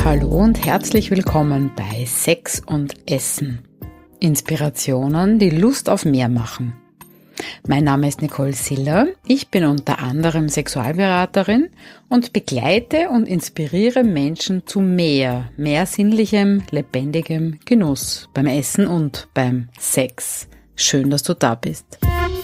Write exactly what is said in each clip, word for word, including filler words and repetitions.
Hallo und herzlich willkommen bei Sex und Essen. Inspirationen, die Lust auf mehr machen. Mein Name ist Nicole Siller, ich bin unter anderem Sexualberaterin und begleite und inspiriere Menschen zu mehr, mehr sinnlichem, lebendigem Genuss beim Essen und beim Sex. Schön, dass du da bist.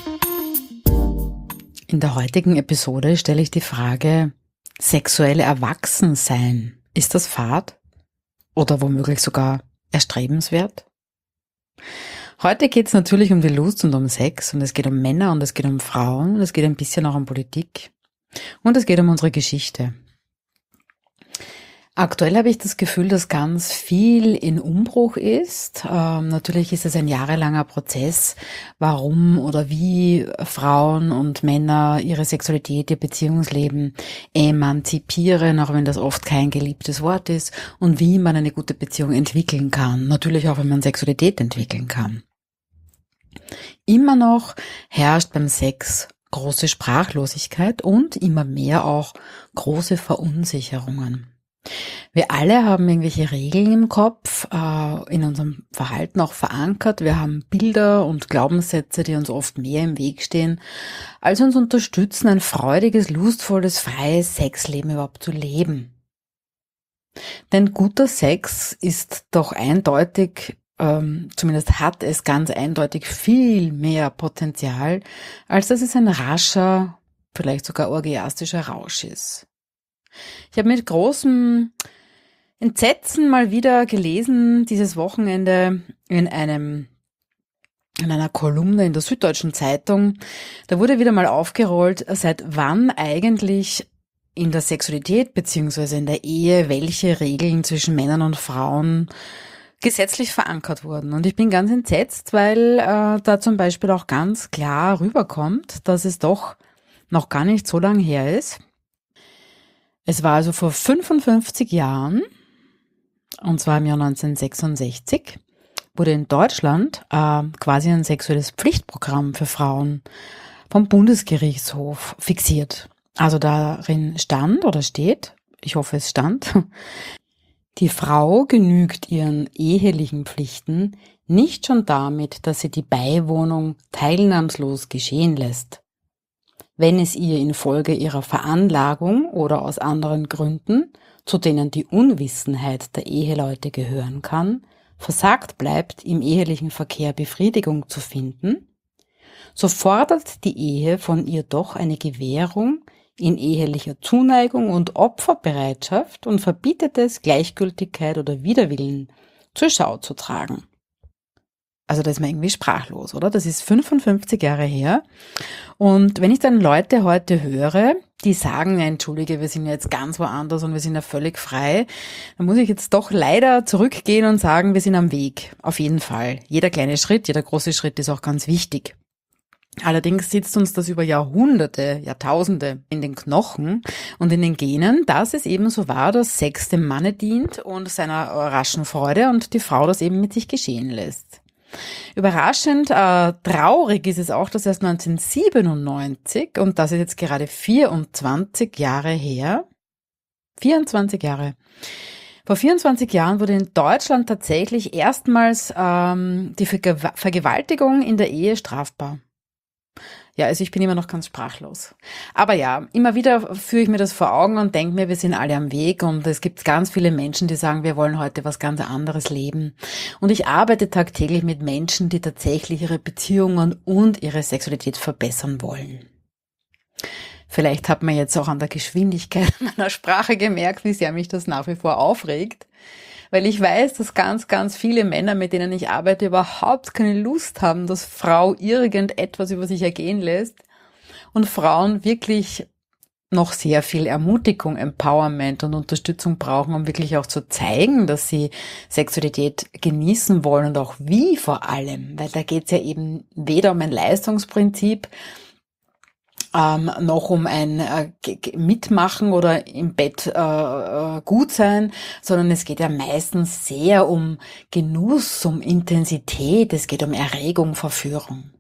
In der heutigen Episode stelle ich die Frage, sexuelle Erwachsensein, ist das fad oder womöglich sogar erstrebenswert? Heute geht es natürlich um die Lust und um Sex und es geht um Männer und es geht um Frauen und es geht ein bisschen auch um Politik und es geht um unsere Geschichte. Aktuell habe ich das Gefühl, dass ganz viel in Umbruch ist. Ähm, natürlich ist es ein jahrelanger Prozess, warum oder wie Frauen und Männer ihre Sexualität, ihr Beziehungsleben emanzipieren, auch wenn das oft kein geliebtes Wort ist, und wie man eine gute Beziehung entwickeln kann. Natürlich auch, wenn man Sexualität entwickeln kann. Immer noch herrscht beim Sex große Sprachlosigkeit und immer mehr auch große Verunsicherungen. Wir alle haben irgendwelche Regeln im Kopf, äh, in unserem Verhalten auch verankert. Wir haben Bilder und Glaubenssätze, die uns oft mehr im Weg stehen, als uns unterstützen, ein freudiges, lustvolles, freies Sexleben überhaupt zu leben. Denn guter Sex ist doch eindeutig, ähm, zumindest hat es ganz eindeutig viel mehr Potenzial, als dass es ein rascher, vielleicht sogar orgiastischer Rausch ist. Ich habe mit großem Entsetzen mal wieder gelesen, dieses Wochenende in einem, in einer Kolumne in der Süddeutschen Zeitung. Da wurde wieder mal aufgerollt, seit wann eigentlich in der Sexualität bzw. in der Ehe welche Regeln zwischen Männern und Frauen gesetzlich verankert wurden. Und ich bin ganz entsetzt, weil äh, da zum Beispiel auch ganz klar rüberkommt, dass es doch noch gar nicht so lang her ist. Es war also vor fünfundfünfzig Jahren, und zwar im Jahr neunzehnhundertsechsundsechzig, wurde in Deutschland äh, quasi ein sexuelles Pflichtprogramm für Frauen vom Bundesgerichtshof fixiert. Also darin stand oder steht, ich hoffe es stand, die Frau genügt ihren ehelichen Pflichten nicht schon damit, dass sie die Beiwohnung teilnahmslos geschehen lässt. Wenn es ihr infolge ihrer Veranlagung oder aus anderen Gründen, zu denen die Unwissenheit der Eheleute gehören kann, versagt bleibt, im ehelichen Verkehr Befriedigung zu finden, so fordert die Ehe von ihr doch eine Gewährung in ehelicher Zuneigung und Opferbereitschaft und verbietet es, Gleichgültigkeit oder Widerwillen zur Schau zu tragen. Also da ist man irgendwie sprachlos, oder? Das ist fünfundfünfzig Jahre her. Und wenn ich dann Leute heute höre, die sagen, ja, entschuldige, wir sind ja jetzt ganz woanders und wir sind ja völlig frei, dann muss ich jetzt doch leider zurückgehen und sagen, wir sind am Weg. Auf jeden Fall. Jeder kleine Schritt, jeder große Schritt ist auch ganz wichtig. Allerdings sitzt uns das über Jahrhunderte, Jahrtausende in den Knochen und in den Genen, dass es eben so war, dass Sex dem Manne dient und seiner raschen Freude und die Frau das eben mit sich geschehen lässt. Überraschend äh, traurig ist es auch, dass erst neunzehnhundertsiebenundneunzig, und das ist jetzt gerade vierundzwanzig Jahre her, vierundzwanzig Jahre, vor vierundzwanzig Jahren wurde in Deutschland tatsächlich erstmals ähm, die Verge- Vergewaltigung in der Ehe strafbar. Ja, also ich bin immer noch ganz sprachlos. Aber ja, immer wieder führe ich mir das vor Augen und denke mir, wir sind alle am Weg und es gibt ganz viele Menschen, die sagen, wir wollen heute was ganz anderes leben. Und ich arbeite tagtäglich mit Menschen, die tatsächlich ihre Beziehungen und ihre Sexualität verbessern wollen. Vielleicht hat man jetzt auch an der Geschwindigkeit meiner Sprache gemerkt, wie sehr mich das nach wie vor aufregt. Weil ich weiß, dass ganz, ganz viele Männer, mit denen ich arbeite, überhaupt keine Lust haben, dass Frau irgendetwas über sich ergehen lässt und Frauen wirklich noch sehr viel Ermutigung, Empowerment und Unterstützung brauchen, um wirklich auch zu zeigen, dass sie Sexualität genießen wollen und auch wie vor allem, weil da geht es ja eben weder um ein Leistungsprinzip, Ähm, noch um ein äh, Mitmachen oder im Bett äh, äh, gut sein, sondern es geht ja meistens sehr um Genuss, um Intensität, es geht um Erregung, Verführung.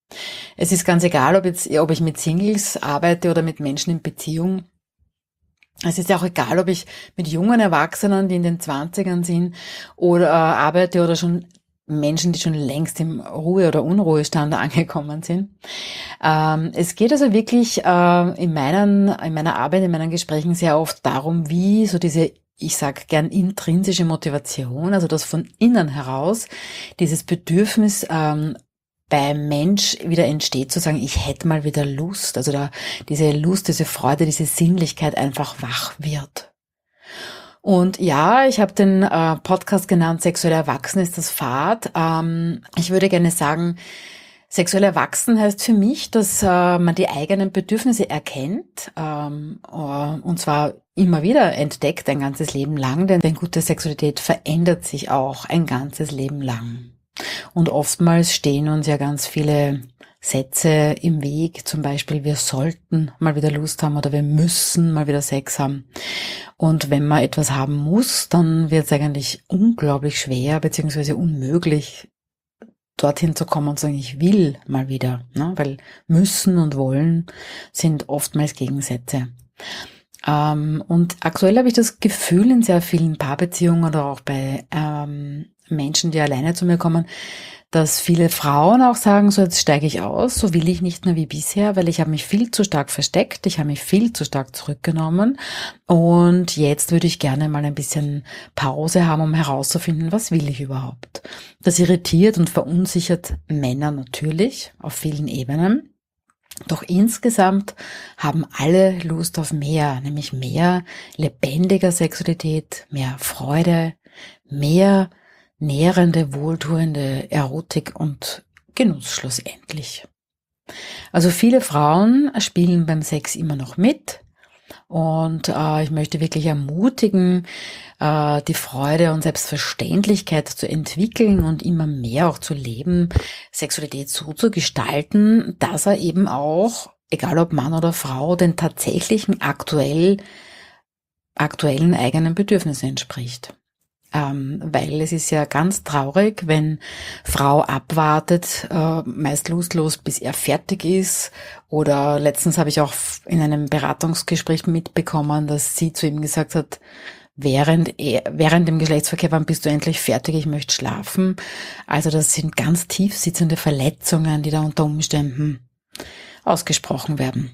Es ist ganz egal, ob, jetzt, ob ich mit Singles arbeite oder mit Menschen in Beziehung. Es ist ja auch egal, ob ich mit jungen Erwachsenen, die in den Zwanzigern sind, oder äh, arbeite oder schon Menschen, die schon längst im Ruhe- oder Unruhestand angekommen sind. Ähm, es geht also wirklich äh, in, meinen, in meiner Arbeit, in meinen Gesprächen sehr oft darum, wie so diese, ich sage gern intrinsische Motivation, also das von innen heraus, dieses Bedürfnis ähm, beim Mensch wieder entsteht, zu sagen, ich hätte mal wieder Lust, also da diese Lust, diese Freude, diese Sinnlichkeit einfach wach wird. Und ja, ich habe den äh, Podcast genannt, Sexuell Erwachsen ist das Fad. Ähm, ich würde gerne sagen, sexuell erwachsen heißt für mich, dass äh, man die eigenen Bedürfnisse erkennt ähm, äh, und zwar immer wieder entdeckt, ein ganzes Leben lang, denn, denn gute Sexualität verändert sich auch ein ganzes Leben lang. Und oftmals stehen uns ja ganz viele Sätze im Weg, zum Beispiel wir sollten mal wieder Lust haben oder wir müssen mal wieder Sex haben. Und wenn man etwas haben muss, dann wird es eigentlich unglaublich schwer beziehungsweise unmöglich, dorthin zu kommen und zu sagen, ich will mal wieder, ne? Weil müssen und wollen sind oftmals Gegensätze. Ähm, und aktuell habe ich das Gefühl in sehr vielen Paarbeziehungen oder auch bei ähm, Menschen, die alleine zu mir kommen, dass viele Frauen auch sagen, so jetzt steige ich aus, so will ich nicht mehr wie bisher, weil ich habe mich viel zu stark versteckt, ich habe mich viel zu stark zurückgenommen und jetzt würde ich gerne mal ein bisschen Pause haben, um herauszufinden, was will ich überhaupt. Das irritiert und verunsichert Männer natürlich auf vielen Ebenen. Doch insgesamt haben alle Lust auf mehr, nämlich mehr lebendiger Sexualität, mehr Freude, mehr nährende, wohltuende Erotik und Genuss schlussendlich. Also viele Frauen spielen beim Sex immer noch mit und äh, ich möchte wirklich ermutigen, äh, die Freude und Selbstverständlichkeit zu entwickeln und immer mehr auch zu leben, Sexualität so zu gestalten, dass er eben auch, egal ob Mann oder Frau, den tatsächlichen aktuell, aktuellen eigenen Bedürfnissen entspricht. Ähm, weil es ist ja ganz traurig, wenn Frau abwartet, äh, meist lustlos, bis er fertig ist. Oder letztens habe ich auch in einem Beratungsgespräch mitbekommen, dass sie zu ihm gesagt hat, während, er, während dem Geschlechtsverkehr, wann bist du endlich fertig, ich möchte schlafen. Also das sind ganz tief sitzende Verletzungen, die da unter Umständen ausgesprochen werden.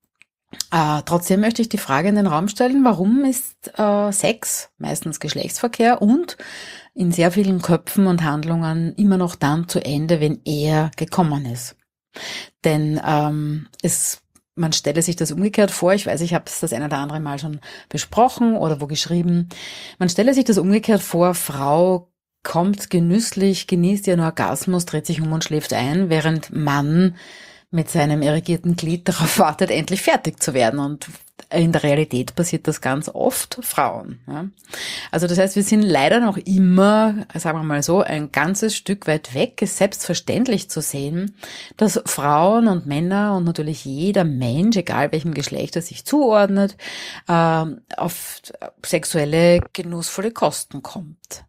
Äh, trotzdem möchte ich die Frage in den Raum stellen, warum ist äh, Sex, meistens Geschlechtsverkehr und in sehr vielen Köpfen und Handlungen immer noch dann zu Ende, wenn er gekommen ist? Denn ähm, es, man stelle sich das umgekehrt vor, ich weiß, ich habe es das ein oder andere Mal schon besprochen oder wo geschrieben, man stelle sich das umgekehrt vor, Frau kommt genüsslich, genießt ihren Orgasmus, dreht sich um und schläft ein, während Mann mit seinem irrigierten Glied darauf wartet, endlich fertig zu werden. Und in der Realität passiert das ganz oft Frauen. Ja. Also das heißt, wir sind leider noch immer, sagen wir mal so, ein ganzes Stück weit weg, es selbstverständlich zu sehen, dass Frauen und Männer und natürlich jeder Mensch, egal welchem Geschlecht er sich zuordnet, äh, auf sexuelle, genussvolle Kosten kommt.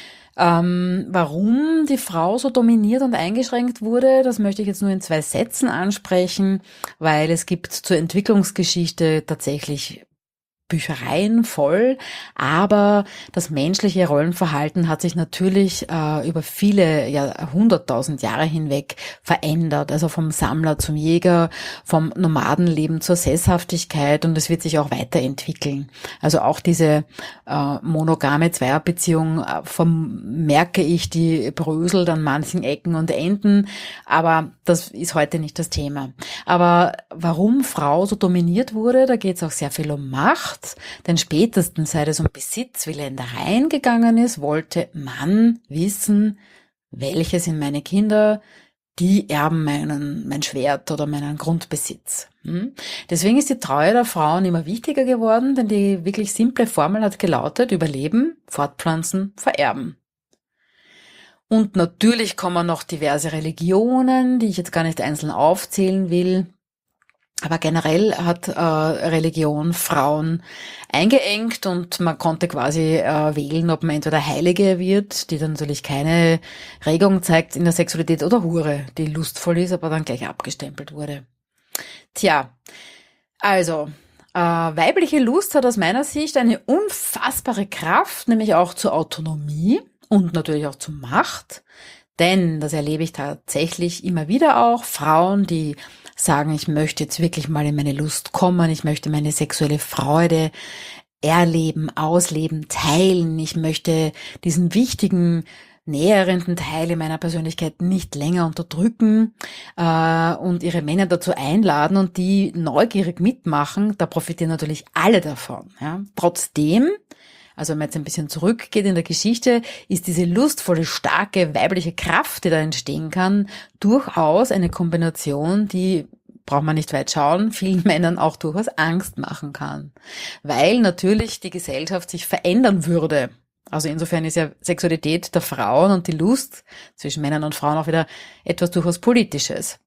Ähm, warum die Frau so dominiert und eingeschränkt wurde, das möchte ich jetzt nur in zwei Sätzen ansprechen, weil es gibt zur Entwicklungsgeschichte tatsächlich Büchereien voll, aber das menschliche Rollenverhalten hat sich natürlich äh, über viele Jahrhunderttausend Jahre hinweg verändert, also vom Sammler zum Jäger, vom Nomadenleben zur Sesshaftigkeit und es wird sich auch weiterentwickeln. Also auch diese äh, monogame Zweierbeziehung äh, vermerke ich, die bröselt an manchen Ecken und Enden, aber das ist heute nicht das Thema. Aber warum Frau so dominiert wurde, da geht es auch sehr viel um Macht. Denn spätestens seit es um Besitz wie Ländereien gegangen ist, wollte Mann wissen, welche sind meine Kinder, die erben meinen, mein Schwert oder meinen Grundbesitz. Hm? Deswegen ist die Treue der Frauen immer wichtiger geworden, denn die wirklich simple Formel hat gelautet, überleben, fortpflanzen, vererben. Und natürlich kommen noch diverse Religionen, die ich jetzt gar nicht einzeln aufzählen will. Aber generell hat äh, Religion Frauen eingeengt und man konnte quasi äh, wählen, ob man entweder Heilige wird, die dann natürlich keine Regung zeigt in der Sexualität, oder Hure, die lustvoll ist, aber dann gleich abgestempelt wurde. Tja, also Äh, weibliche Lust hat aus meiner Sicht eine unfassbare Kraft, nämlich auch zur Autonomie und natürlich auch zur Macht. Denn, das erlebe ich tatsächlich immer wieder auch, Frauen, die sagen, ich möchte jetzt wirklich mal in meine Lust kommen, ich möchte meine sexuelle Freude erleben, ausleben, teilen, ich möchte diesen wichtigen, näherenden Teil in meiner Persönlichkeit nicht länger unterdrücken äh, und ihre Männer dazu einladen und die neugierig mitmachen, da profitieren natürlich alle davon. Ja. Trotzdem, also wenn man jetzt ein bisschen zurückgeht in der Geschichte, ist diese lustvolle, starke weibliche Kraft, die da entstehen kann, durchaus eine Kombination, die, braucht man nicht weit schauen, vielen Männern auch durchaus Angst machen kann. Weil natürlich die Gesellschaft sich verändern würde. Also insofern ist ja Sexualität der Frauen und die Lust zwischen Männern und Frauen auch wieder etwas durchaus Politisches.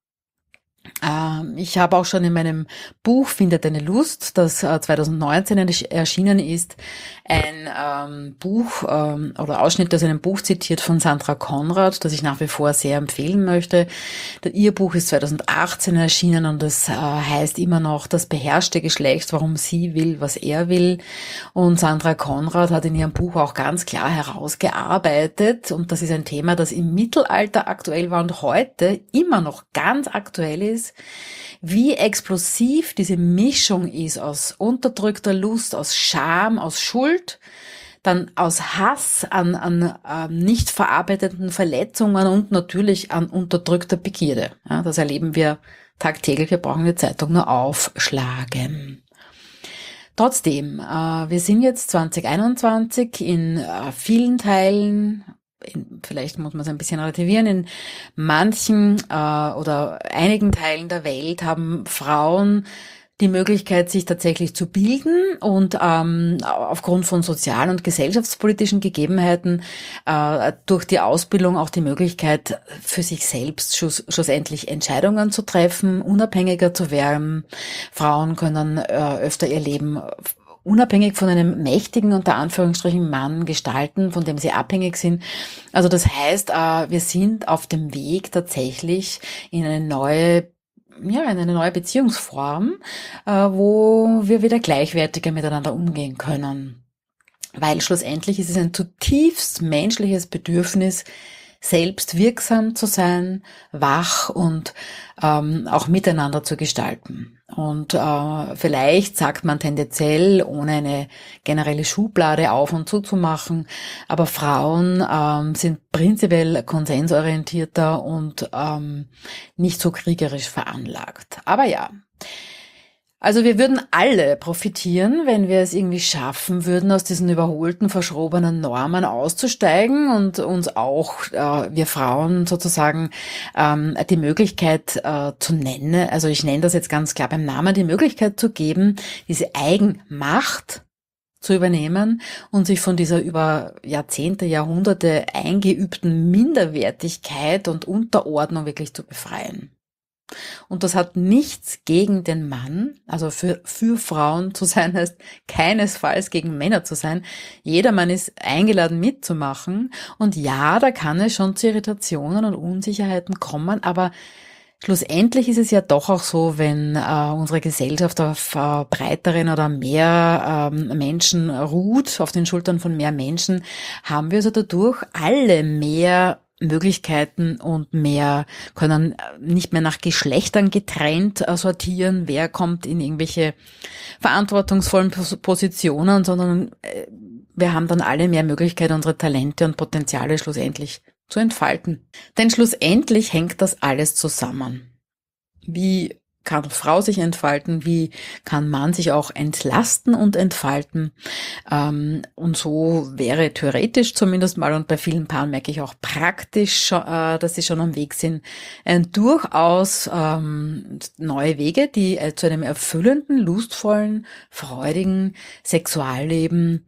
Ich habe auch schon in meinem Buch Finde deine Lust, das zwanzig neunzehn erschienen ist, ein ähm, Buch ähm, oder Ausschnitt aus einem Buch zitiert von Sandra Konrad, das ich nach wie vor sehr empfehlen möchte. Ihr Buch ist zwanzig achtzehn erschienen und es äh, heißt immer noch Das beherrschte Geschlecht, warum sie will, was er will. Und Sandra Konrad hat in ihrem Buch auch ganz klar herausgearbeitet, und das ist ein Thema, das im Mittelalter aktuell war und heute immer noch ganz aktuell ist, wie explosiv diese Mischung ist aus unterdrückter Lust, aus Scham, aus Schuld, dann aus Hass an, an äh, nicht verarbeiteten Verletzungen und natürlich an unterdrückter Begierde. Ja, das erleben wir tagtäglich, wir brauchen die Zeitung nur aufschlagen. Trotzdem, äh, wir sind jetzt zwanzig einundzwanzig in äh, vielen Teilen, in, vielleicht muss man es ein bisschen relativieren, in manchen äh, oder einigen Teilen der Welt haben Frauen die Möglichkeit, sich tatsächlich zu bilden und ähm, aufgrund von sozialen und gesellschaftspolitischen Gegebenheiten äh, durch die Ausbildung auch die Möglichkeit, für sich selbst schluss, schlussendlich Entscheidungen zu treffen, unabhängiger zu werden. Frauen können äh, öfter ihr Leben unabhängig von einem mächtigen, unter Anführungsstrichen, Mann gestalten, von dem sie abhängig sind. Also das heißt, äh, wir sind auf dem Weg tatsächlich in eine neue ja, in eine neue Beziehungsform, äh, wo wir wieder gleichwertiger miteinander umgehen können. Weil schlussendlich ist es ein zutiefst menschliches Bedürfnis, selbst wirksam zu sein, wach und ähm, auch miteinander zu gestalten. Und äh, vielleicht sagt man tendenziell, ohne eine generelle Schublade auf und zu zu machen, aber Frauen ähm, sind prinzipiell konsensorientierter und ähm, nicht so kriegerisch veranlagt. Aber ja, also wir würden alle profitieren, wenn wir es irgendwie schaffen würden, aus diesen überholten, verschrobenen Normen auszusteigen und uns auch, äh, wir Frauen sozusagen, ähm, die Möglichkeit äh, zu nennen, also ich nenne das jetzt ganz klar beim Namen, die Möglichkeit zu geben, diese Eigenmacht zu übernehmen und sich von dieser über Jahrzehnte, Jahrhunderte eingeübten Minderwertigkeit und Unterordnung wirklich zu befreien. Und das hat nichts gegen den Mann, also für, für Frauen zu sein heißt keinesfalls gegen Männer zu sein. Jeder Mann ist eingeladen mitzumachen und ja, da kann es schon zu Irritationen und Unsicherheiten kommen, aber schlussendlich ist es ja doch auch so, wenn äh, unsere Gesellschaft auf äh, breiteren oder mehr ähm, Menschen ruht, auf den Schultern von mehr Menschen, haben wir also dadurch alle mehr Möglichkeiten und mehr, können nicht mehr nach Geschlechtern getrennt sortieren, wer kommt in irgendwelche verantwortungsvollen Positionen, sondern wir haben dann alle mehr Möglichkeit, unsere Talente und Potenziale schlussendlich zu entfalten. Denn schlussendlich hängt das alles zusammen. Wie kann Frau sich entfalten, wie kann Mann sich auch entlasten und entfalten. Ähm, und so wäre theoretisch zumindest mal, und bei vielen Paaren merke ich auch praktisch, äh, dass sie schon am Weg sind, ein durchaus ähm, neue Wege, die äh, zu einem erfüllenden, lustvollen, freudigen Sexualleben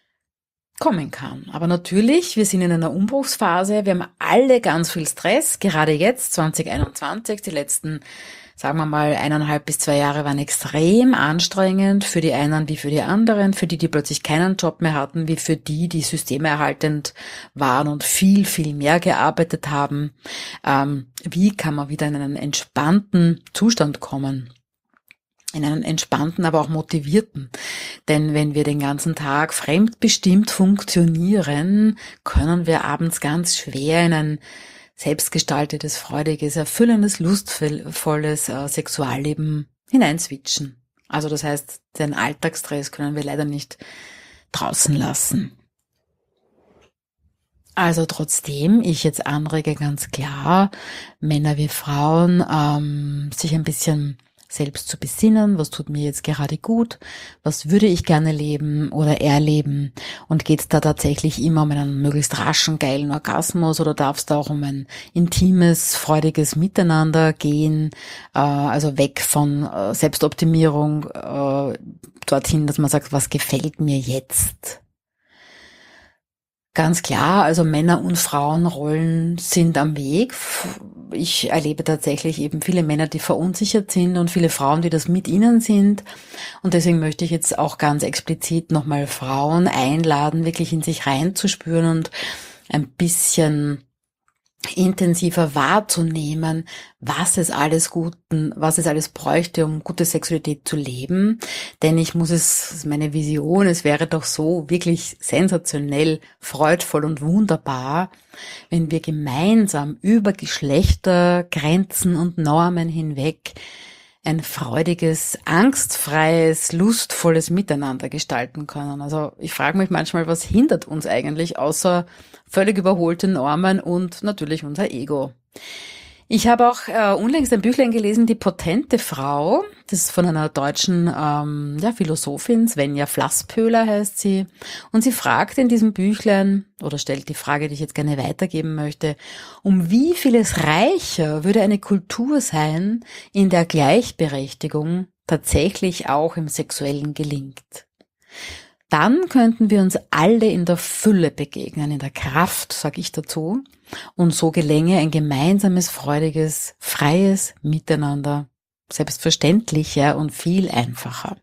kommen kann. Aber natürlich, wir sind in einer Umbruchsphase, wir haben alle ganz viel Stress, gerade jetzt, zwanzig einundzwanzig, die letzten sagen wir mal, eineinhalb bis zwei Jahre waren extrem anstrengend für die einen wie für die anderen, für die, die plötzlich keinen Job mehr hatten, wie für die, die systemerhaltend waren und viel, viel mehr gearbeitet haben. Ähm, wie kann man wieder in einen entspannten Zustand kommen? in einen entspannten, aber auch motivierten. Denn wenn wir den ganzen Tag fremdbestimmt funktionieren, können wir abends ganz schwer in ein selbstgestaltetes, freudiges, erfüllendes, lustvolles äh, Sexualleben hineinswitchen. Also das heißt, den Alltagsstress können wir leider nicht draußen lassen. Also trotzdem, ich jetzt anrege ganz klar, Männer wie Frauen, ähm, sich ein bisschen selbst zu besinnen, was tut mir jetzt gerade gut, was würde ich gerne leben oder erleben, und geht es da tatsächlich immer um einen möglichst raschen, geilen Orgasmus, oder darf es da auch um ein intimes, freudiges Miteinander gehen, äh, also weg von äh, Selbstoptimierung äh, dorthin, dass man sagt, was gefällt mir jetzt? Ganz klar, also Männer- und Frauenrollen sind am Weg. Ich erlebe tatsächlich eben viele Männer, die verunsichert sind, und viele Frauen, die das mit ihnen sind. Und deswegen möchte ich jetzt auch ganz explizit nochmal Frauen einladen, wirklich in sich reinzuspüren und ein bisschen intensiver wahrzunehmen, was es alles Guten, was es alles bräuchte, um gute Sexualität zu leben. Denn ich muss es, das ist meine Vision, es wäre doch so wirklich sensationell, freudvoll und wunderbar, wenn wir gemeinsam über Geschlechter, Grenzen und Normen hinweg ein freudiges, angstfreies, lustvolles Miteinander gestalten können. Also ich frage mich manchmal, was hindert uns eigentlich, außer völlig überholte Normen und natürlich unser Ego. Ich habe auch äh, unlängst ein Büchlein gelesen, Die potente Frau. Das ist von einer deutschen ähm, ja, Philosophin, Svenja Flasspöhler heißt sie. Und sie fragt in diesem Büchlein, oder stellt die Frage, die ich jetzt gerne weitergeben möchte, um wie vieles reicher würde eine Kultur sein, in der Gleichberechtigung tatsächlich auch im Sexuellen gelingt. Dann könnten wir uns alle in der Fülle begegnen, in der Kraft, sag ich dazu. Und so gelänge ein gemeinsames, freudiges, freies Miteinander, selbstverständlicher und viel einfacher.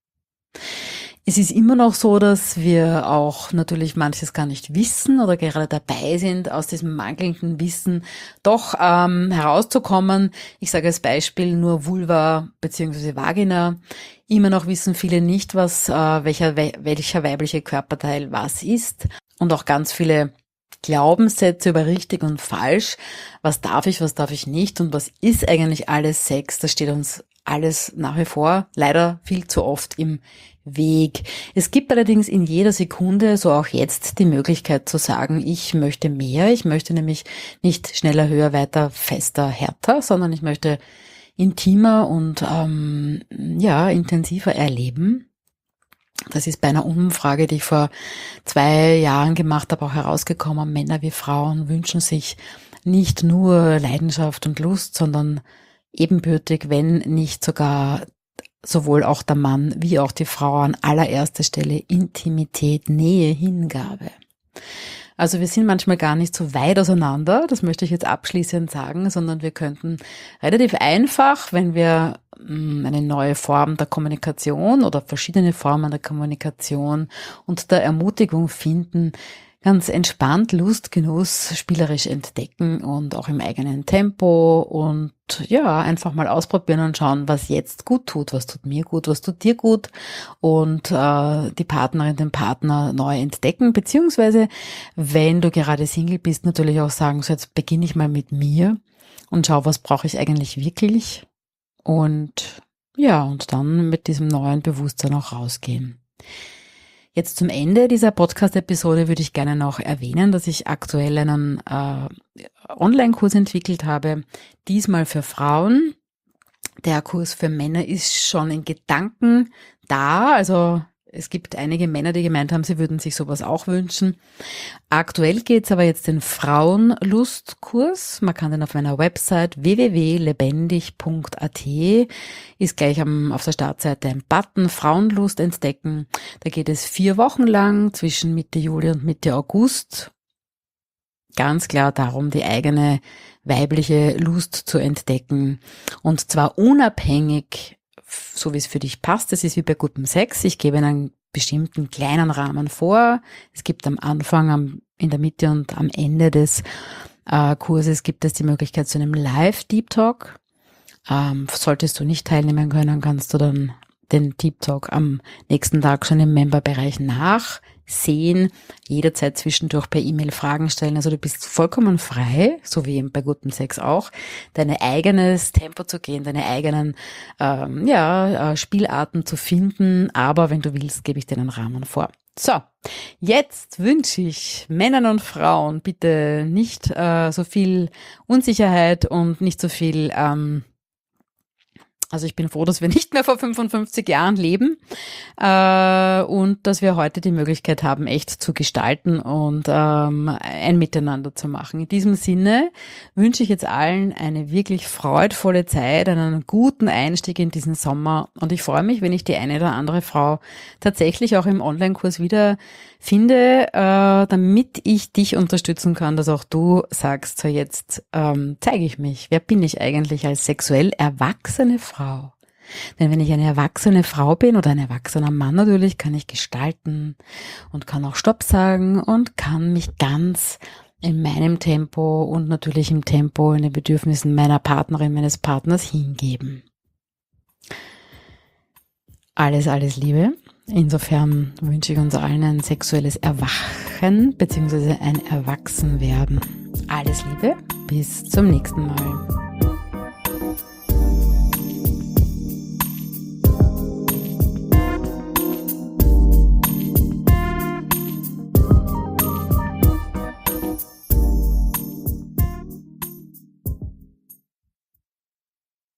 Es ist immer noch so, dass wir auch natürlich manches gar nicht wissen oder gerade dabei sind, aus diesem mangelnden Wissen doch ähm, herauszukommen. Ich sage als Beispiel nur Vulva bzw. Vagina. Immer noch wissen viele nicht, was äh, welcher welcher weibliche Körperteil was ist, und auch ganz viele Glaubenssätze über richtig und falsch. Was darf ich, was darf ich nicht, und was ist eigentlich alles Sex? Das steht uns alles nach wie vor leider viel zu oft im Weg. Es gibt allerdings in jeder Sekunde, so auch jetzt, die Möglichkeit zu sagen, ich möchte mehr. Ich möchte nämlich nicht schneller, höher, weiter, fester, härter, sondern ich möchte intimer und ähm, ja intensiver erleben. Das ist bei einer Umfrage, die ich vor zwei Jahren gemacht habe, auch herausgekommen. Männer wie Frauen wünschen sich nicht nur Leidenschaft und Lust, sondern ebenbürtig, wenn nicht sogar sowohl auch der Mann wie auch die Frau an allererster Stelle Intimität, Nähe, Hingabe. Also wir sind manchmal gar nicht so weit auseinander, das möchte ich jetzt abschließend sagen, sondern wir könnten relativ einfach, wenn wir eine neue Form der Kommunikation oder verschiedene Formen der Kommunikation und der Ermutigung finden, ganz entspannt Lust, Genuss, spielerisch entdecken und auch im eigenen Tempo, und ja, einfach mal ausprobieren und schauen, was jetzt gut tut, was tut mir gut, was tut dir gut, und äh, die Partnerin, den Partner neu entdecken, beziehungsweise wenn du gerade Single bist, natürlich auch sagen, so jetzt beginne ich mal mit mir und schau, was brauche ich eigentlich wirklich, und ja, und dann mit diesem neuen Bewusstsein auch rausgehen. Jetzt zum Ende dieser Podcast-Episode würde ich gerne noch erwähnen, dass ich aktuell einen äh, Online-Kurs entwickelt habe, diesmal für Frauen. Der Kurs für Männer ist schon in Gedanken da, also es gibt einige Männer, die gemeint haben, sie würden sich sowas auch wünschen. Aktuell geht's aber jetzt den Frauenlustkurs. Man kann den auf meiner Website w w w punkt lebendig punkt a t, ist gleich am, auf der Startseite ein Button, Frauenlust entdecken. Da geht es vier Wochen lang zwischen Mitte Juli und Mitte August. Ganz klar darum, die eigene weibliche Lust zu entdecken. Und zwar unabhängig, so wie es für dich passt. Das ist wie bei gutem Sex. Ich gebe einen bestimmten kleinen Rahmen vor. Es gibt am Anfang, am, in der Mitte und am Ende des äh, Kurses gibt es die Möglichkeit zu einem Live-Deep Talk. Ähm, solltest du nicht teilnehmen können, kannst du dann den Deep Talk am nächsten Tag schon im Memberbereich nachsehen, jederzeit zwischendurch per E-Mail Fragen stellen. Also du bist vollkommen frei, so wie eben bei gutem Sex auch, dein eigenes Tempo zu gehen, deine eigenen ähm, ja, äh, Spielarten zu finden. Aber wenn du willst, gebe ich dir einen Rahmen vor. So, jetzt wünsche ich Männern und Frauen bitte nicht äh, so viel Unsicherheit und nicht so viel ähm, Also ich bin froh, dass wir nicht mehr vor fünfundfünfzig Jahren leben äh, und dass wir heute die Möglichkeit haben, echt zu gestalten und ähm, ein Miteinander zu machen. In diesem Sinne wünsche ich jetzt allen eine wirklich freudvolle Zeit, einen guten Einstieg in diesen Sommer und ich freue mich, wenn ich die eine oder andere Frau tatsächlich auch im Online-Kurs wieder finde, äh, damit ich dich unterstützen kann, dass auch du sagst, so jetzt ähm, zeige ich mich. Wer bin ich eigentlich als sexuell erwachsene Frau? Denn wenn ich eine erwachsene Frau bin oder ein erwachsener Mann natürlich, kann ich gestalten und kann auch Stopp sagen und kann mich ganz in meinem Tempo und natürlich im Tempo, in den Bedürfnissen meiner Partnerin, meines Partners hingeben. Alles, alles Liebe. Insofern wünsche ich uns allen ein sexuelles Erwachen bzw. ein Erwachsenwerden. Alles Liebe, bis zum nächsten Mal.